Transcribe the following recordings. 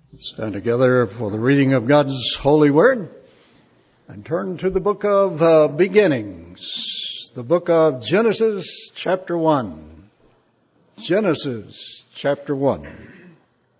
Stand together for the reading of God's holy word and turn to the book of beginnings, the book of Genesis chapter 1. Genesis chapter 1.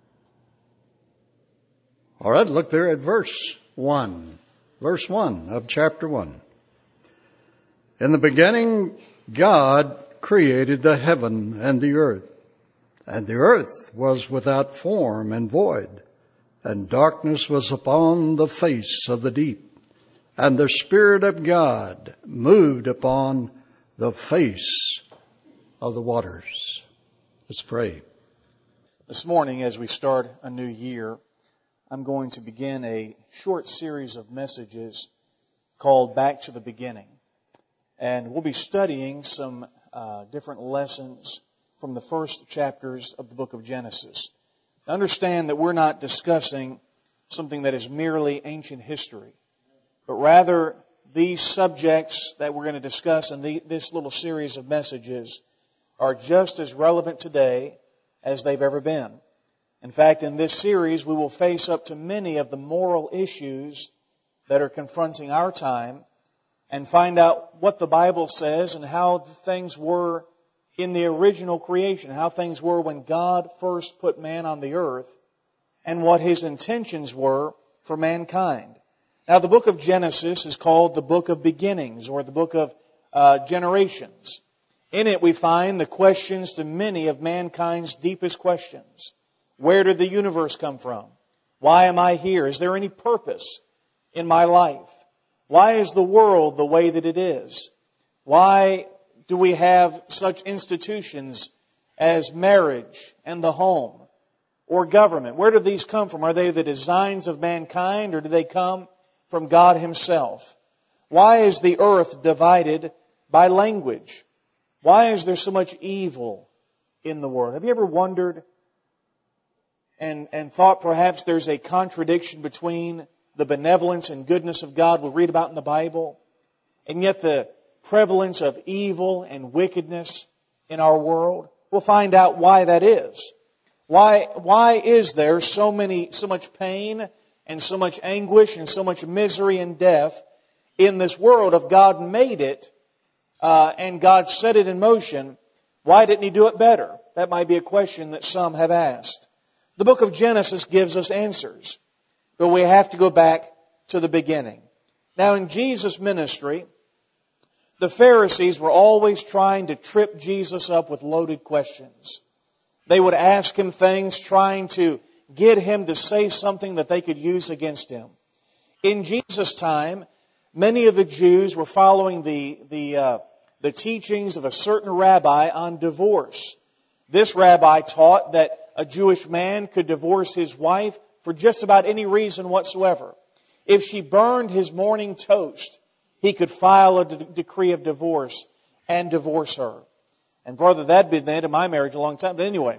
All right, look there at verse 1. Verse 1 of chapter 1. In the beginning, God created the heaven and the earth was without form and void. And darkness was upon the face of the deep, and the Spirit of God moved upon the face of the waters. Let's pray. This morning, as we start a new year, I'm going to begin a short series of messages called Back to the Beginning. And we'll be studying some different lessons from the first chapters of the book of Genesis. Understand that we're not discussing something that is merely ancient history, but rather these subjects that we're going to discuss in this little series of messages are just as relevant today as they've ever been. In fact, in this series, we will face up to many of the moral issues that are confronting our time and find out what the Bible says and how things were in the original creation, how things were when God first put man on the earth, and what His intentions were for mankind. Now, the book of Genesis is called the book of beginnings, or the book of generations. In it we find the questions to many of mankind's deepest questions. Where did the universe come from? Why am I here? Is there any purpose in my life? Why is the world the way that it is? Why do we have such institutions as marriage and the home or government? Where do these come from? Are they the designs of mankind, or do they come from God Himself? Why is the earth divided by language? Why is there so much evil in the world? Have you ever wondered and thought perhaps there's a contradiction between the benevolence and goodness of God we read about in the Bible, and yet the prevalence of evil and wickedness in our world? We'll find out why that is. Why is there so much pain and so much anguish and so much misery and death in this world? If God made it and God set it in motion, why didn't He do it better? That might be a question that some have asked. The book of Genesis gives us answers, but we have to go back to the beginning. Now, in Jesus' ministry, the Pharisees were always trying to trip Jesus up with loaded questions. They would ask Him things trying to get Him to say something that they could use against Him. In Jesus' time, many of the Jews were following the teachings of a certain rabbi on divorce. This rabbi taught that a Jewish man could divorce his wife for just about any reason whatsoever. If she burned his morning toast, he could file a decree of divorce and divorce her. And brother, that'd been the end of my marriage a long time. But anyway,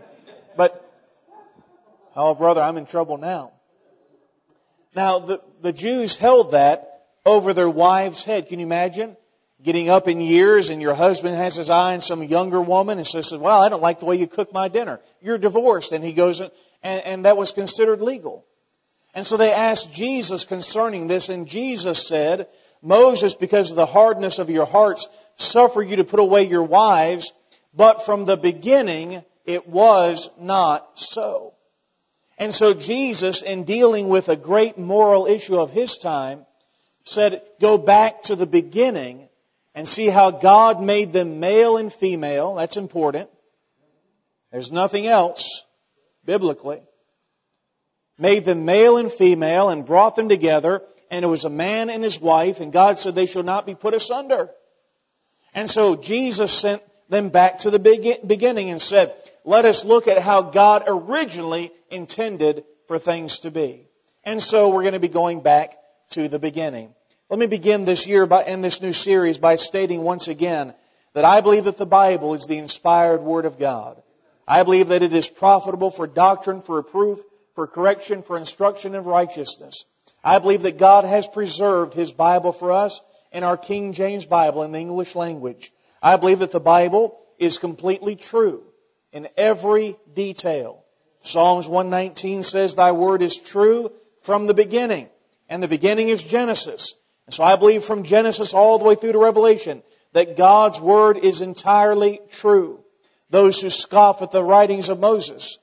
oh brother, I'm in trouble now. Now, the Jews held that over their wives' head. Can you imagine? Getting up in years and your husband has his eye on some younger woman and says, well, I don't like the way you cook my dinner. You're divorced. And he goes, and that was considered legal. And so they asked Jesus concerning this, and Jesus said, Moses, because of the hardness of your hearts, suffer you to put away your wives, but from the beginning it was not so. And so Jesus, in dealing with a great moral issue of His time, said, go back to the beginning and see how God made them male and female. That's important. There's nothing else biblically. Made them male and female and brought them together. And it was a man and his wife, and God said they shall not be put asunder. And so Jesus sent them back to the beginning and said, let us look at how God originally intended for things to be. And so we're going to be going back to the beginning. Let me begin this year in this new series by stating once again that I believe that the Bible is the inspired Word of God. I believe that it is profitable for doctrine, for reproof, for correction, for instruction in righteousness. I believe that God has preserved His Bible for us in our King James Bible in the English language. I believe that the Bible is completely true in every detail. Psalms 119 says, Thy word is true from the beginning. And the beginning is Genesis. And so I believe from Genesis all the way through to Revelation that God's word is entirely true. Those who scoff at the writings of Moses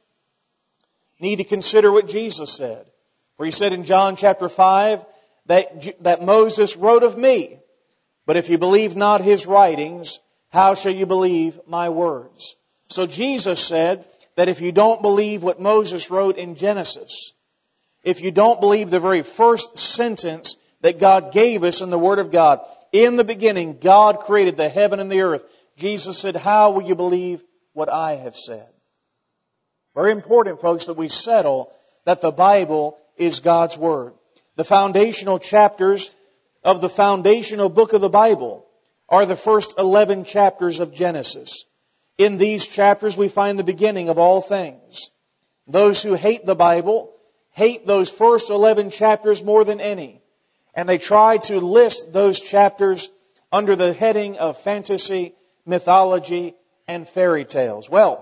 need to consider what Jesus said. For He said in John chapter 5 that Moses wrote of me. But if you believe not his writings, how shall you believe my words? So Jesus said that if you don't believe what Moses wrote in Genesis, if you don't believe the very first sentence that God gave us in the Word of God, in the beginning God created the heaven and the earth, Jesus said, how will you believe what I have said? Very important, folks, that we settle that the Bible is God's Word. The foundational chapters of the foundational book of the Bible are the first 11 chapters of Genesis. In these chapters we find the beginning of all things. Those who hate the Bible hate those first 11 chapters more than any. And they try to list those chapters under the heading of fantasy, mythology, and fairy tales. Well,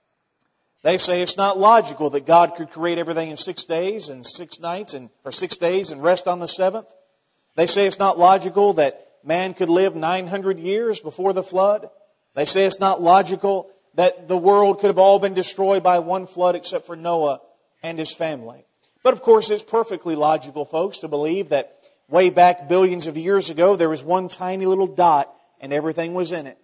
they say it's not logical that God could create everything in 6 days and 6 nights, or 6 days and rest on the seventh. They say it's not logical that man could live 900 years before the flood. They say it's not logical that the world could have all been destroyed by one flood except for Noah and his family. But of course it's perfectly logical, folks, to believe that way back billions of years ago there was one tiny little dot and everything was in it.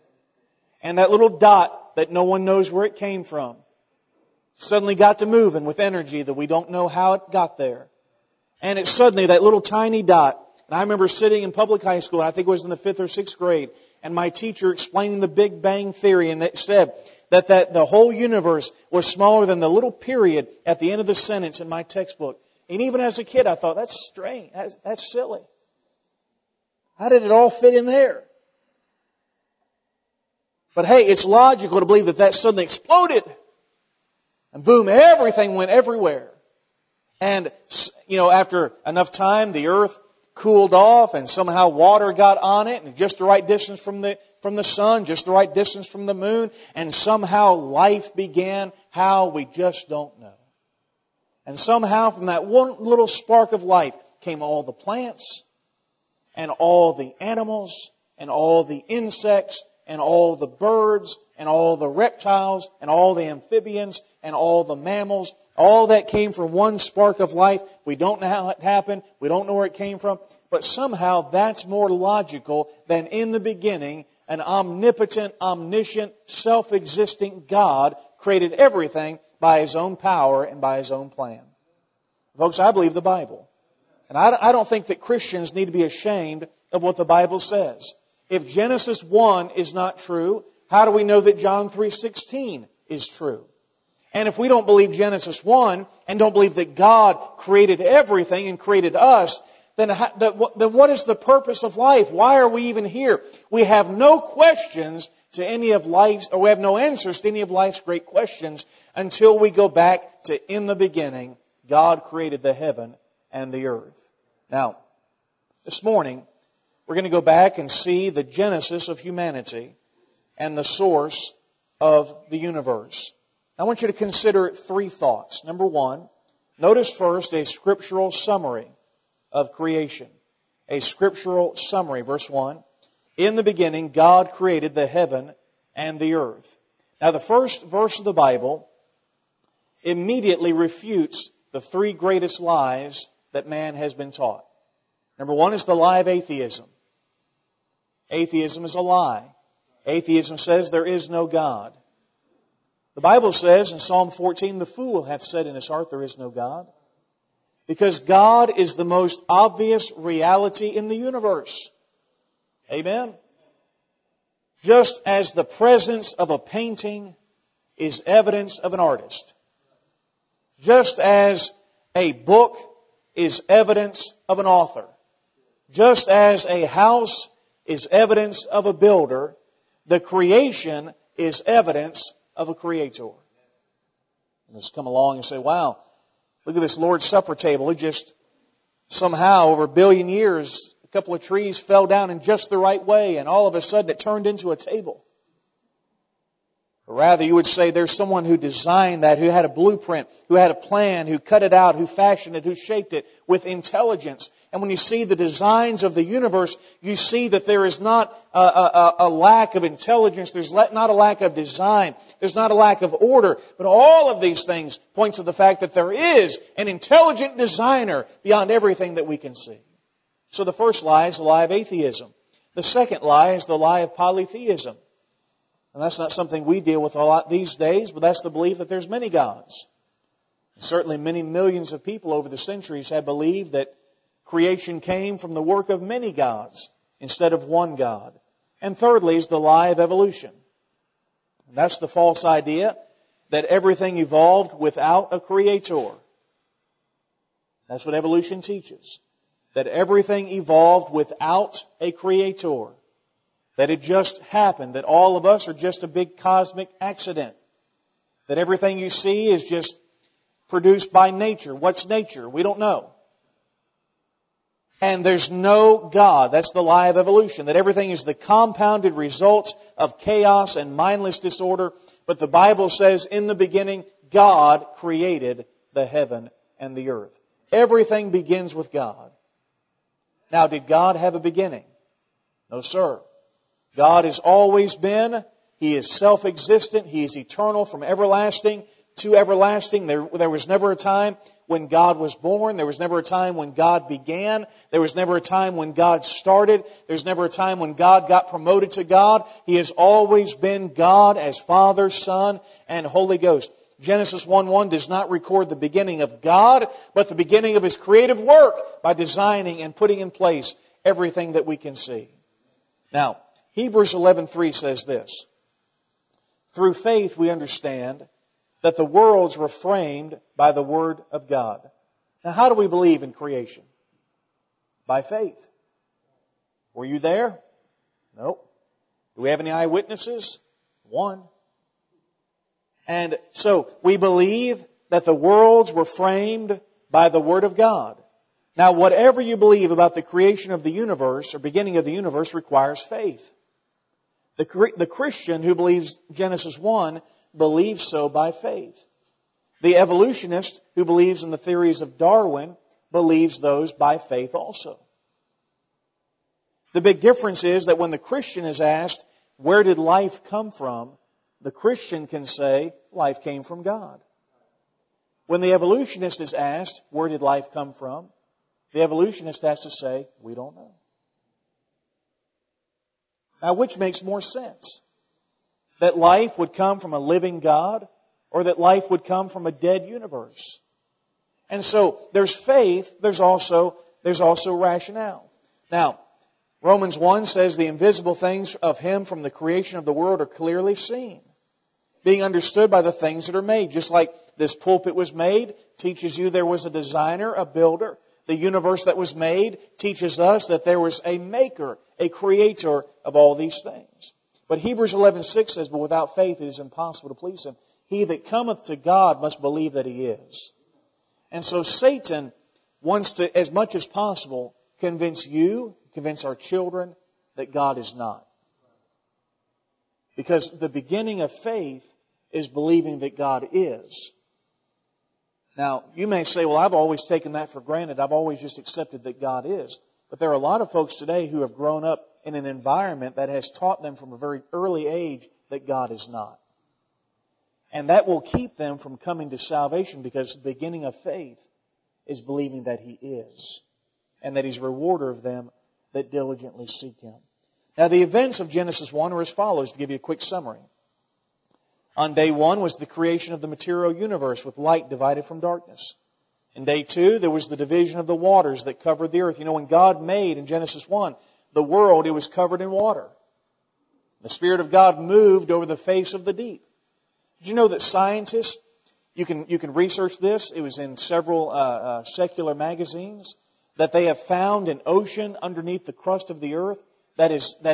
And that little dot that no one knows where it came from suddenly got to moving with energy that we don't know how it got there. And it suddenly, that little tiny dot, and I remember sitting in public high school, I think it was in the 5th or 6th grade, and my teacher explaining the Big Bang Theory, and it said that the whole universe was smaller than the little period at the end of the sentence in my textbook. And even as a kid, I thought, that's strange, that's silly. How did it all fit in there? But hey, it's logical to believe that suddenly exploded. And boom, everything went everywhere. And, after enough time, the earth cooled off and somehow water got on it and just the right distance from the sun, just the right distance from the moon. And somehow life began. How, we just don't know. And somehow from that one little spark of life came all the plants and all the animals and all the insects and all the birds and all the reptiles and all the amphibians and all the mammals. All that came from one spark of life. We don't know how it happened. We don't know where it came from. But somehow that's more logical than in the beginning an omnipotent, omniscient, self-existing God created everything by His own power and by His own plan. Folks, I believe the Bible. And I don't think that Christians need to be ashamed of what the Bible says. If Genesis 1 is not true, how do we know that John 3:16 is true? And if we don't believe Genesis 1 and don't believe that God created everything and created us, then what is the purpose of life? Why are we even here? We have no questions to any of life's, or we have no answers to any of life's great questions until we go back to in the beginning, God created the heaven and the earth. Now, this morning, we're going to go back and see the genesis of humanity and the source of the universe. I want you to consider 3 thoughts. Number 1, notice first a scriptural summary of creation. A scriptural summary. Verse 1, in the beginning God created the heaven and the earth. Now the first verse of the Bible immediately refutes the 3 greatest lies that man has been taught. Number 1 is the lie of atheism. Atheism is a lie. Atheism says there is no God. The Bible says in Psalm 14, the fool hath said in his heart there is no God. Because God is the most obvious reality in the universe. Amen? Just as the presence of a painting is evidence of an artist. Just as a book is evidence of an author. Just as a house is evidence of a builder, the creation is evidence of a creator. And just come along and say, wow, look at this Lord's Supper table. It just somehow over 1 billion years, a couple of trees fell down in just the right way and all of a sudden it turned into a table. Or rather, you would say there's someone who designed that, who had a blueprint, who had a plan, who cut it out, who fashioned it, who shaped it with intelligence. And when you see the designs of the universe, you see that there is not a lack of intelligence. There's not a lack of design. There's not a lack of order. But all of these things point to the fact that there is an intelligent designer beyond everything that we can see. So the first lie is the lie of atheism. The second lie is the lie of polytheism. And that's not something we deal with a lot these days, but that's the belief that there's many gods. Certainly many millions of people over the centuries have believed that creation came from the work of many gods instead of one God. And thirdly is the lie of evolution. And that's the false idea that everything evolved without a creator. That's what evolution teaches. That everything evolved without a creator. That it just happened. That all of us are just a big cosmic accident. That everything you see is just produced by nature. What's nature? We don't know. And there's no God. That's the lie of evolution. That everything is the compounded results of chaos and mindless disorder. But the Bible says in the beginning, God created the heaven and the earth. Everything begins with God. Now, did God have a beginning? No, sir. God has always been. He is self-existent. He is eternal from everlasting to everlasting. There was never a time when God was born. There was never a time when God began. There was never a time when God started. There's never a time when God got promoted to God. He has always been God as Father, Son, and Holy Ghost. Genesis 1:1 does not record the beginning of God, but the beginning of His creative work by designing and putting in place everything that we can see. Now, Hebrews 11:3 says this. Through faith we understand that the worlds were framed by the Word of God. Now, how do we believe in creation? By faith. Were you there? Nope. Do we have any eyewitnesses? One. And so we believe that the worlds were framed by the Word of God. Now, whatever you believe about the creation of the universe or beginning of the universe requires faith. The Christian who believes Genesis 1 believes so by faith. The evolutionist who believes in the theories of Darwin believes those by faith also. The big difference is that when the Christian is asked, where did life come from? The Christian can say, life came from God. When the evolutionist is asked, where did life come from? The evolutionist has to say, we don't know. Now, which makes more sense? That life would come from a living God or that life would come from a dead universe? And so there's faith, there's also rationale. Now, Romans 1 says the invisible things of Him from the creation of the world are clearly seen, being understood by the things that are made. Just like this pulpit was made, teaches you there was a designer, a builder. The universe that was made teaches us that there was a maker, a creator of all these things. But Hebrews 11:6 says, but without faith it is impossible to please Him. He that cometh to God must believe that He is. And so Satan wants to, as much as possible, convince our children that God is not. Because the beginning of faith is believing that God is. Now, you may say, well, I've always taken that for granted. I've always just accepted that God is. But there are a lot of folks today who have grown up in an environment that has taught them from a very early age that God is not. And that will keep them from coming to salvation because the beginning of faith is believing that He is and that He's a rewarder of them that diligently seek Him. Now, the events of Genesis 1 are as follows, to give you a quick summary. On day 1 was the creation of the material universe with light divided from darkness. In day 2, there was the division of the waters that covered the earth. You know, when God made, in Genesis 1, the world, it was covered in water. The Spirit of God moved over the face of the deep. Did you know that scientists, you can research this, it was in several secular magazines, that they have found an ocean underneath the crust of the earth that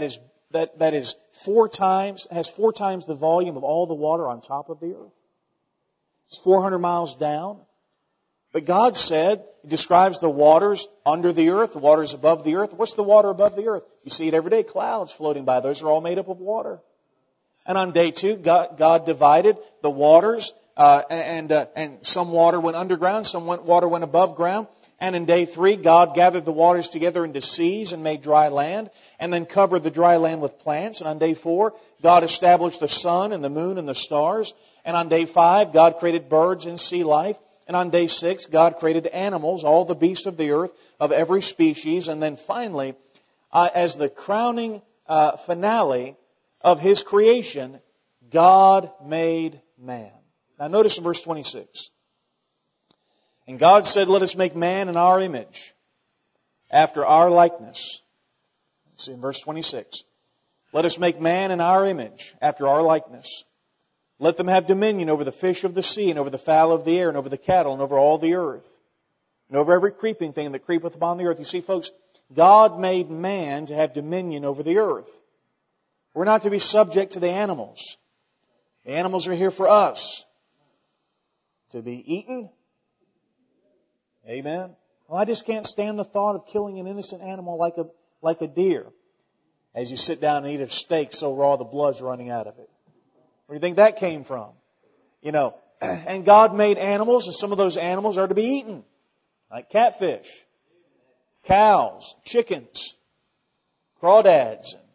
has 4 times the volume of all the water on top of the earth. It's 400 miles down. But God said, He describes the waters under the earth, the waters above the earth. What's the water above the earth? You see it every day, clouds floating by. Those are all made up of water. And on day 2, God divided the waters, and some water went underground, water went above ground. And in day 3, God gathered the waters together into seas and made dry land, and then covered the dry land with plants. And on day 4, God established the sun and the moon and the stars. And on day 5, God created birds and sea life. And on day 6, God created animals, all the beasts of the earth, of every species. And then finally, as the crowning finale of His creation, God made man. Now notice in verse 26. And God said, let us make man in our image, after our likeness. See in verse 26. Let us make man in our image, after our likeness. Let them have dominion over the fish of the sea, and over the fowl of the air, and over the cattle, and over all the earth, and over every creeping thing that creepeth upon the earth. You see, folks, God made man to have dominion over the earth. We're not to be subject to the animals. The animals are here for us to be eaten. Amen. Well, I just can't stand the thought of killing an innocent animal like a deer. As you sit down and eat a steak so raw the blood's running out of it. Where do you think that came from? You know, and God made animals, and some of those animals are to be eaten. Like catfish, cows, chickens, crawdads, and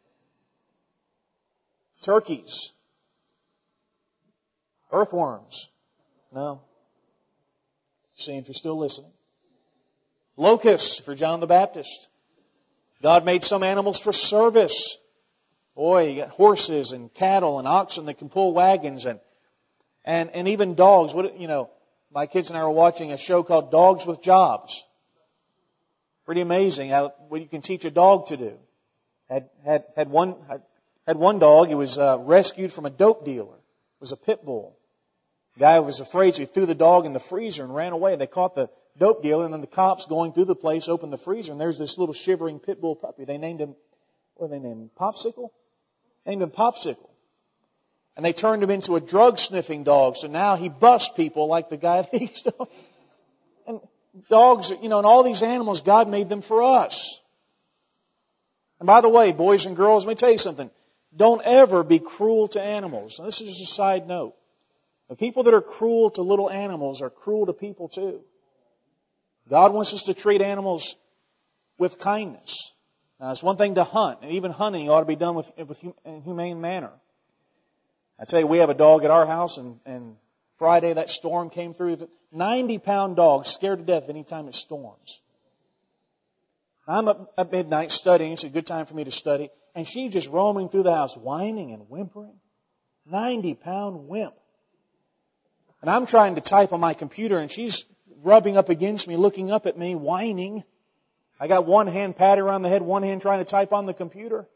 turkeys, earthworms. No. See if you're still listening. Locusts for John the Baptist. God made some animals for service. Boy, you got horses and cattle and oxen that can pull wagons and even dogs. My kids and I were watching a show called Dogs with Jobs. Pretty amazing what you can teach a dog to do. Had one dog. He was rescued from a dope dealer. It was a pit bull. The guy was afraid, so he threw the dog in the freezer and ran away. They caught the dope dealer, and then the cops going through the place opened the freezer, and there's this little shivering pit bull puppy. They named him, what did they name him? Popsicle? Named him Popsicle. And they turned him into a drug-sniffing dog, so now he busts people like the guy that he used to. And dogs, and all these animals, God made them for us. And by the way, boys and girls, let me tell you something. Don't ever be cruel to animals. Now, this is just a side note. The people that are cruel to little animals are cruel to people too. God wants us to treat animals with kindness. Now, it's one thing to hunt, and even hunting ought to be done in a humane manner. I tell you, we have a dog at our house, and Friday that storm came through. 90-pound dog, scared to death any time it storms. I'm up at midnight studying. It's a good time for me to study. And she's just roaming through the house, whining and whimpering. 90-pound wimp. And I'm trying to type on my computer, and she's rubbing up against me, looking up at me, whining. I got one hand patted around the head, one hand trying to type on the computer.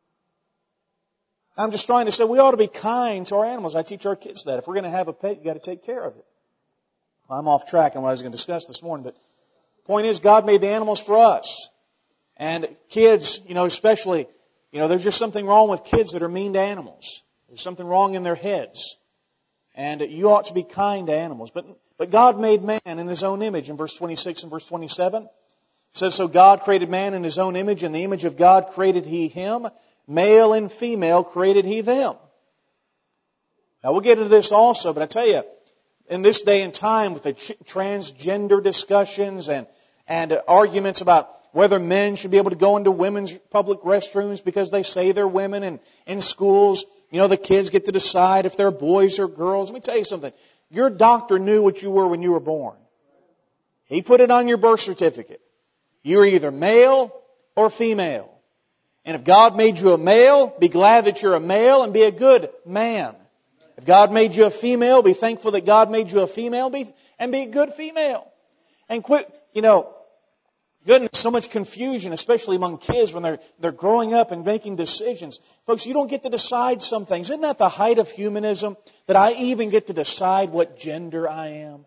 I'm just trying to say we ought to be kind to our animals. I teach our kids that. If we're going to have a pet, you've got to take care of it. Well, I'm off track on what I was going to discuss this morning, but the point is God made the animals for us. And kids, especially, there's just something wrong with kids that are mean to animals. There's something wrong in their heads. And you ought to be kind to animals. But God made man in His own image in verse 26 and verse 27. It says, so God created man in His own image. In the image of God created He him. Male and female created He them. Now we'll get into this also, but I tell you, in this day and time with the transgender discussions and arguments about whether men should be able to go into women's public restrooms because they say they're women, and in schools, the kids get to decide if they're boys or girls. Let me tell you something. Your doctor knew what you were when you were born. He put it on your birth certificate. You're either male or female. And if God made you a male, be glad that you're a male and be a good man. If God made you a female, be thankful that God made you a female and be a good female. And quit, goodness, so much confusion, especially among kids when they're growing up and making decisions. Folks, you don't get to decide some things. Isn't that the height of humanism? That I even get to decide what gender I am?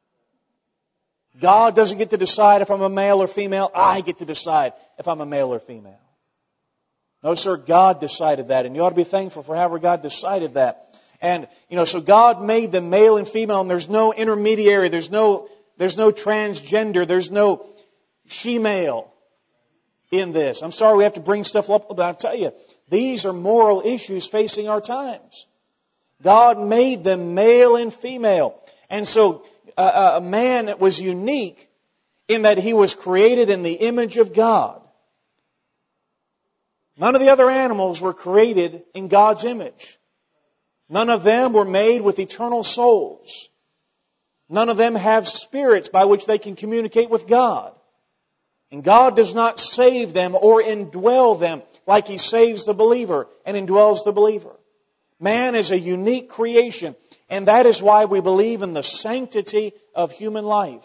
God doesn't get to decide if I'm a male or female. I get to decide if I'm a male or female. No, sir, God decided that, and you ought to be thankful for however God decided that. And, so God made them male and female, and there's no intermediary, there's no transgender, there's no she-male in this. I'm sorry we have to bring stuff up, but I'll tell you, These are moral issues facing our times. God made them male and female. And so a man was unique in that he was created in the image of God. None of the other animals were created in God's image. None of them were made with eternal souls. None of them have spirits by which they can communicate with God. And God does not save them or indwell them like He saves the believer and indwells the believer. Man is a unique creation, and that is why we believe in the sanctity of human life.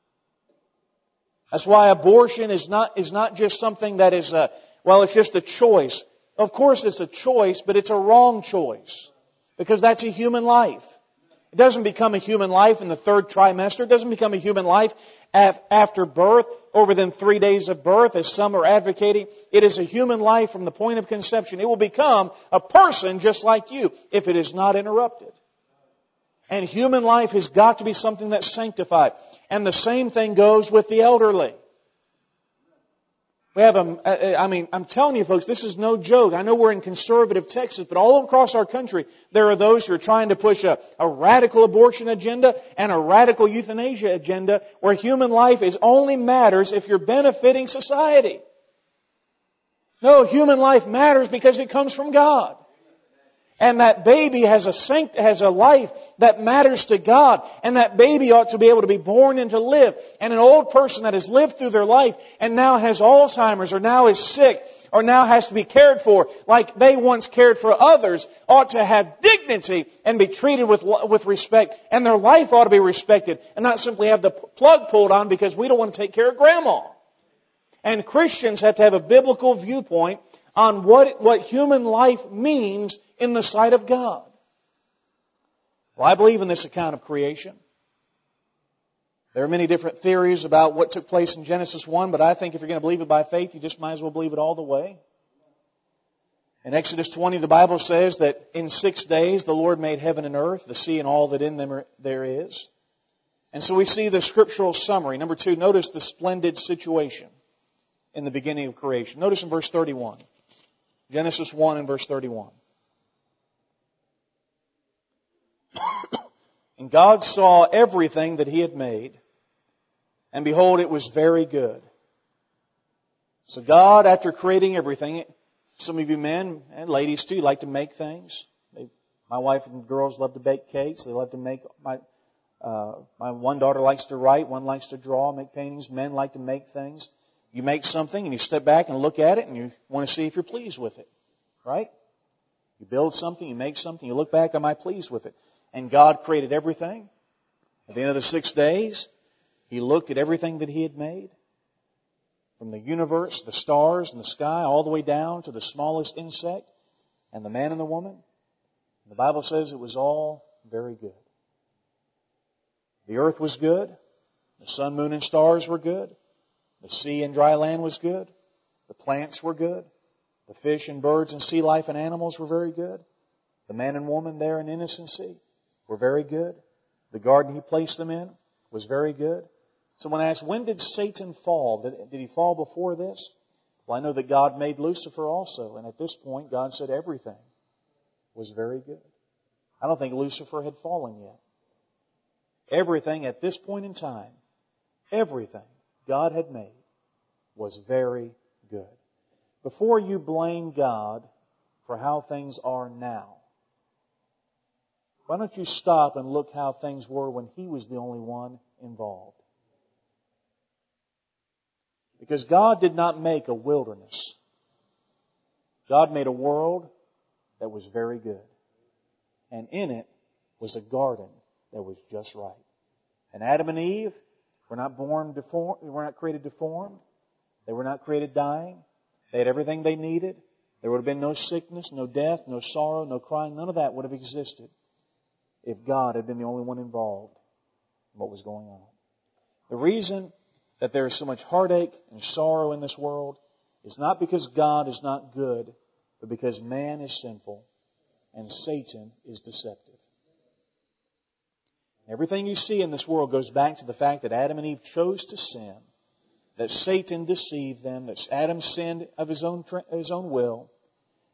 That's why abortion is not just something that is it's just a choice. Of course it's a choice, but it's a wrong choice. Because that's a human life. It doesn't become a human life in the third trimester. It doesn't become a human life after birth or within 3 days of birth, as some are advocating. It is a human life from the point of conception. It will become a person just like you if it is not interrupted. And human life has got to be something that's sanctified. And the same thing goes with the elderly. We have I'm telling you folks, this is no joke. I know we're in conservative Texas, but all across our country, there are those who are trying to push a radical abortion agenda and a radical euthanasia agenda where human life only matters if you're benefiting society. No, human life matters because it comes from God. And that baby has a life that matters to God. And that baby ought to be able to be born and to live. And an old person that has lived through their life and now has Alzheimer's or now is sick or now has to be cared for like they once cared for others ought to have dignity and be treated with respect. And their life ought to be respected and not simply have the plug pulled on because we don't want to take care of grandma. And Christians have to have a biblical viewpoint on what human life means in the sight of God. Well, I believe in this account of creation. There are many different theories about what took place in Genesis 1, but I think if you're going to believe it by faith, you just might as well believe it all the way. In Exodus 20, the Bible says that in 6 days the Lord made heaven and earth, the sea and all that in them there is. And so we see the scriptural summary. Number 2, notice the splendid situation in the beginning of creation. Notice in verse 31. Genesis 1 and verse 31. And God saw everything that He had made, and behold, it was very good. So God, after creating everything, some of you men and ladies too like to make things. My wife and girls love to bake cakes. They love to make. My one daughter likes to write. One likes to draw, make paintings. Men like to make things. You make something and you step back and look at it and you want to see if you're pleased with it. Right? You build something, you make something, you look back, am I pleased with it? And God created everything. At the end of the 6 days, He looked at everything that He had made. From the universe, the stars and the sky, all the way down to the smallest insect and the man and the woman. And the Bible says it was all very good. The earth was good. The sun, moon, and stars were good. The sea and dry land was good. The plants were good. The fish and birds and sea life and animals were very good. The man and woman there in innocency were very good. The garden He placed them in was very good. Someone asked, when did Satan fall? Did he fall before this? Well, I know that God made Lucifer also. And at this point, God said everything was very good. I don't think Lucifer had fallen yet. Everything at this point in time, everything God had made was very good. Before you blame God for how things are now, why don't you stop and look how things were when He was the only one involved? Because God did not make a wilderness. God made a world that was very good. And in it was a garden that was just right. And Adam and Eve were not born deformed. They were not created deformed. They were not created dying. They had everything they needed. There would have been no sickness, no death, no sorrow, no crying. None of that would have existed if God had been the only one involved in what was going on. The reason that there is so much heartache and sorrow in this world is not because God is not good, but because man is sinful and Satan is deceptive. Everything you see in this world goes back to the fact that Adam and Eve chose to sin, that Satan deceived them, that Adam sinned of his own will,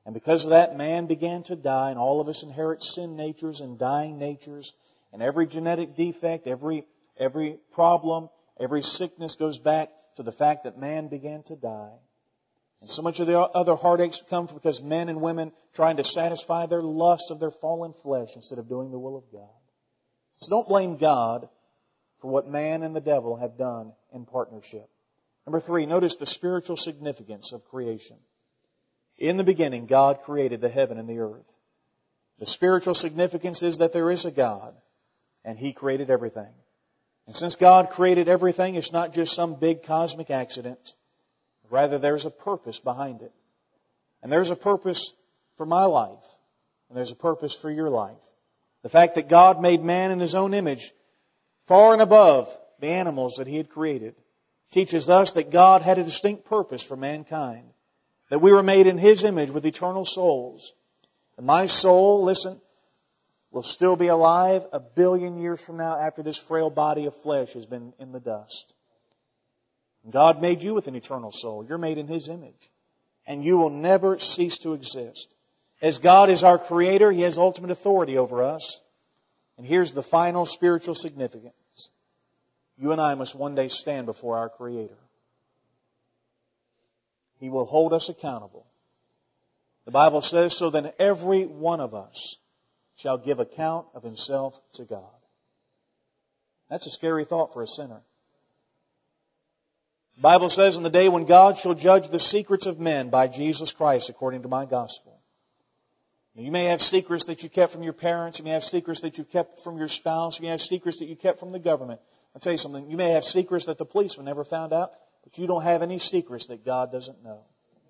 And because of that, man began to die, and all of us inherit sin natures and dying natures. And every genetic defect, every problem, every sickness goes back to the fact that man began to die. And so much of the other heartaches come because men and women trying to satisfy their lust of their fallen flesh instead of doing the will of God. So don't blame God for what man and the devil have done in partnership. Number 3, notice the spiritual significance of creation. In the beginning, God created the heaven and the earth. The spiritual significance is that there is a God, and He created everything. And since God created everything, it's not just some big cosmic accident. Rather, there's a purpose behind it. And there's a purpose for my life. And there's a purpose for your life. The fact that God made man in His own image, far and above the animals that He had created, teaches us that God had a distinct purpose for mankind. That we were made in His image with eternal souls. And my soul, listen, will still be alive 1 billion years from now after this frail body of flesh has been in the dust. God made you with an eternal soul. You're made in His image. And you will never cease to exist. As God is our Creator, He has ultimate authority over us. And here's the final spiritual significance. You and I must one day stand before our Creator. He will hold us accountable. The Bible says, so then every one of us shall give account of himself to God. That's a scary thought for a sinner. The Bible says, in the day when God shall judge the secrets of men by Jesus Christ, according to my gospel. Now, you may have secrets that you kept from your parents. You may have secrets that you kept from your spouse. You may have secrets that you kept from the government. I'll tell you something. You may have secrets that the policeman never found out, but you don't have any secrets that God doesn't know.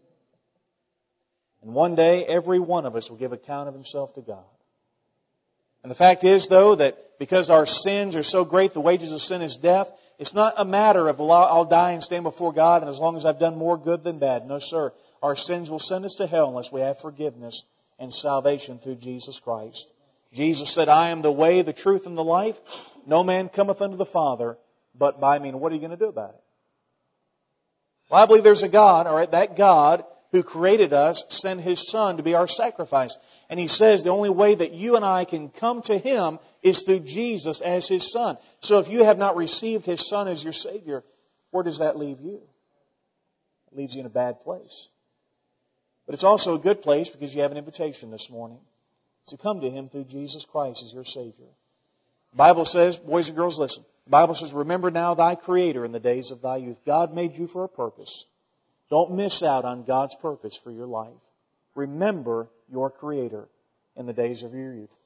And one day, every one of us will give account of himself to God. And the fact is, though, that because our sins are so great, the wages of sin is death, it's not a matter of, I'll die and stand before God, and as long as I've done more good than bad. No, sir. Our sins will send us to hell unless we have forgiveness and salvation through Jesus Christ. Jesus said, I am the way, the truth, and the life. No man cometh unto the Father but by me. And what are you going to do about it? Well, I believe there's a God, all right, that God who created us sent His Son to be our sacrifice. And He says the only way that you and I can come to Him is through Jesus as His Son. So if you have not received His Son as your Savior, where does that leave you? It leaves you in a bad place. But it's also a good place because you have an invitation this morning to come to Him through Jesus Christ as your Savior. The Bible says, boys and girls, listen. The Bible says, remember now thy Creator in the days of thy youth. God made you for a purpose. Don't miss out on God's purpose for your life. Remember your Creator in the days of your youth.